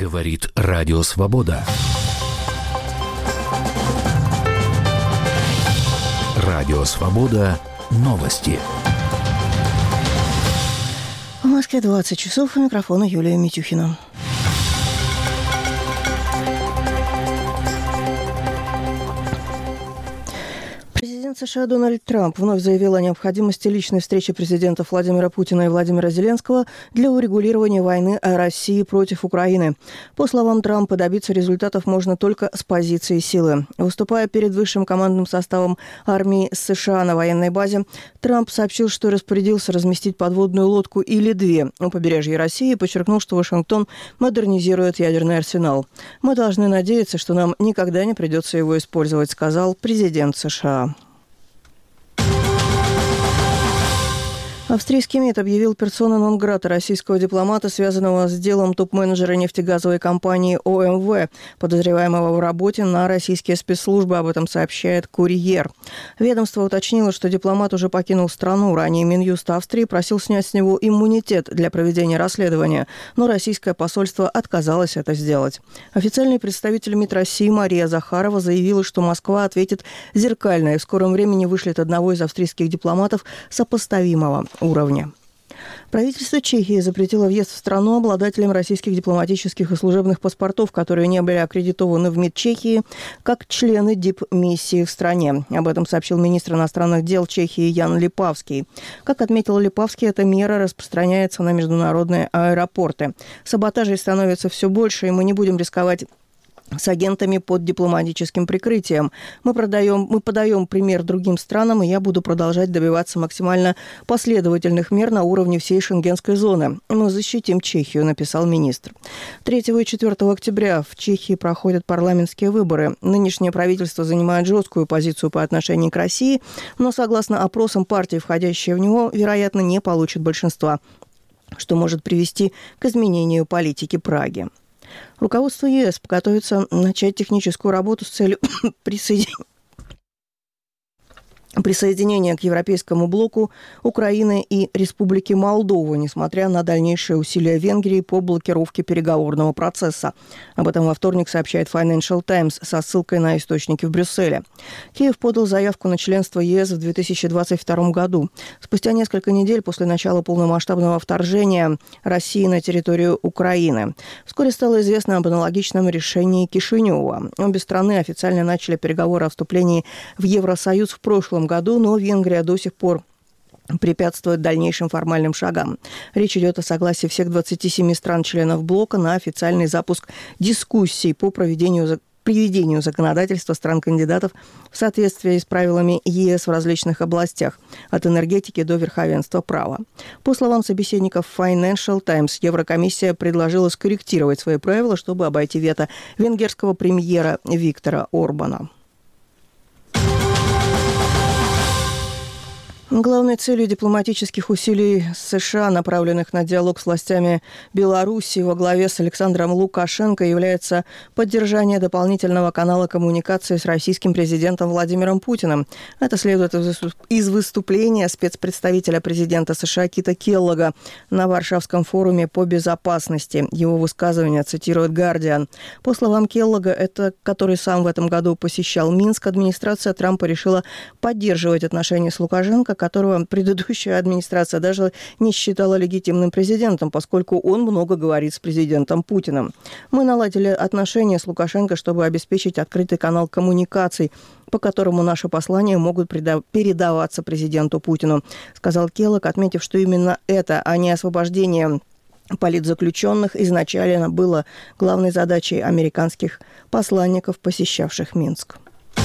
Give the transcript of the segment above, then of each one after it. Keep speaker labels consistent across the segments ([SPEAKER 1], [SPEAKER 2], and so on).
[SPEAKER 1] Говорит Радио Свобода. Радио Свобода. Новости.
[SPEAKER 2] В Москве 20 часов. У микрофона Юлия Митюхина. Президент США Дональд Трамп вновь заявил о необходимости личной встречи президентов Владимира Путина и Владимира Зеленского для урегулирования войны России против Украины. По словам Трампа, добиться результатов можно только с позиции силы. Выступая перед высшим командным составом армии США на военной базе, Трамп сообщил, что распорядился разместить подводную лодку или две у побережья России и подчеркнул, что Вашингтон модернизирует ядерный арсенал. «Мы должны надеяться, что нам никогда не придется его использовать», сказал президент США. Австрийский МИД объявил персона нон-грата российского дипломата, связанного с делом топ-менеджера нефтегазовой компании ОМВ, подозреваемого в работе на российские спецслужбы. Об этом сообщает «Курьер». Ведомство уточнило, что дипломат уже покинул страну. Ранее Минюст Австрии просил снять с него иммунитет для проведения расследования, но российское посольство отказалось это сделать. Официальный представитель МИД России Мария Захарова заявила, что Москва ответит зеркально и в скором времени вышлет одного из австрийских дипломатов сопоставимого уровня. Правительство Чехии запретило въезд в страну обладателям российских дипломатических и служебных паспортов, которые не были аккредитованы в МИД Чехии как члены дипмиссии в стране. Об этом сообщил министр иностранных дел Чехии Ян Липавский. Как отметил Липавский, эта мера распространяется на международные аэропорты. Саботажей становится все больше, и мы не будем рисковать с агентами под дипломатическим прикрытием. Мы подаем пример другим странам, и я буду продолжать добиваться максимально последовательных мер на уровне всей шенгенской зоны. Мы защитим Чехию, написал министр. 3 и 4 октября в Чехии проходят парламентские выборы. Нынешнее правительство занимает жесткую позицию по отношению к России, но, согласно опросам, партии, входящие в него, вероятно, не получат большинства, что может привести к изменению политики Праги. Руководство ЕС готовится начать техническую работу с целью присоединения к Европейскому блоку Украины и Республики Молдова, несмотря на дальнейшие усилия Венгрии по блокировке переговорного процесса. Об этом во вторник сообщает Financial Times со ссылкой на источники в Брюсселе. Киев подал заявку на членство ЕС в 2022 году. Спустя несколько недель после начала полномасштабного вторжения России на территорию Украины. Вскоре стало известно об аналогичном решении Кишинева. Обе страны официально начали переговоры о вступлении в Евросоюз в прошлом году, но Венгрия до сих пор препятствует дальнейшим формальным шагам. Речь идет о согласии всех 27 стран-членов блока на официальный запуск дискуссий по приведению законодательства стран-кандидатов в соответствии с правилами ЕС в различных областях, от энергетики до верховенства права. По словам собеседников Financial Times, Еврокомиссия предложила скорректировать свои правила, чтобы обойти вето венгерского премьера Виктора Орбана. Главной целью дипломатических усилий США, направленных на диалог с властями Беларуси во главе с Александром Лукашенко, является поддержание дополнительного канала коммуникации с российским президентом Владимиром Путиным. Это следует из выступления спецпредставителя президента США Кита Келлога на Варшавском форуме по безопасности. Его высказывание цитирует «Гардиан». По словам Келлога, который сам в этом году посещал Минск, администрация Трампа решила поддерживать отношения с Лукашенко, которого предыдущая администрация даже не считала легитимным президентом, поскольку он много говорит с президентом Путиным. Мы наладили отношения с Лукашенко, чтобы обеспечить открытый канал коммуникаций, по которому наши послания могут передаваться президенту Путину, сказал Келлог, отметив, что именно это, а не освобождение политзаключенных, изначально было главной задачей американских посланников, посещавших Минск.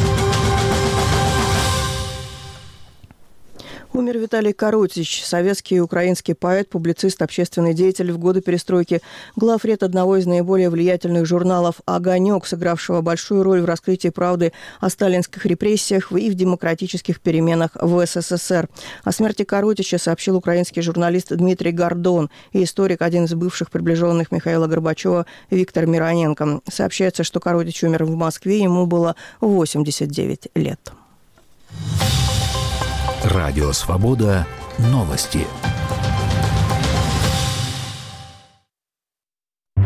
[SPEAKER 2] Умер Виталий Коротич, советский и украинский поэт, публицист, общественный деятель в годы перестройки, главред одного из наиболее влиятельных журналов «Огонек», сыгравшего большую роль в раскрытии правды о сталинских репрессиях и в демократических переменах в СССР. О смерти Коротича сообщил украинский журналист Дмитрий Гордон и историк, один из бывших приближенных Михаила Горбачева, Виктор Мироненко. Сообщается, что Коротич умер в Москве, ему было 89 лет.
[SPEAKER 1] Радио Свобода. Новости.